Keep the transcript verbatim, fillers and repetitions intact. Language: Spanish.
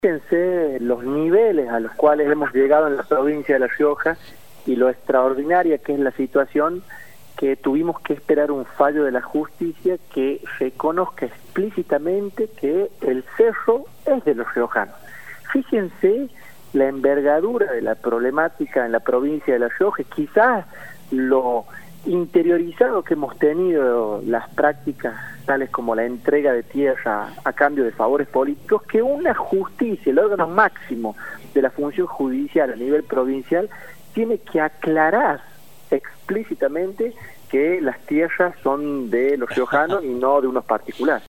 Fíjense los niveles a los cuales hemos llegado en la provincia de La Rioja y lo extraordinaria que es la situación, que tuvimos que esperar un fallo de la justicia que reconozca explícitamente que el cerro es de los riojanos. Fíjense la envergadura de la problemática en la provincia de La Rioja, quizás lo interiorizado que hemos tenido las prácticas tales como la entrega de tierra a cambio de favores políticos, que una justicia, el órgano máximo de la función judicial a nivel provincial, tiene que aclarar explícitamente que las tierras son de los riojanos y no de unos particulares.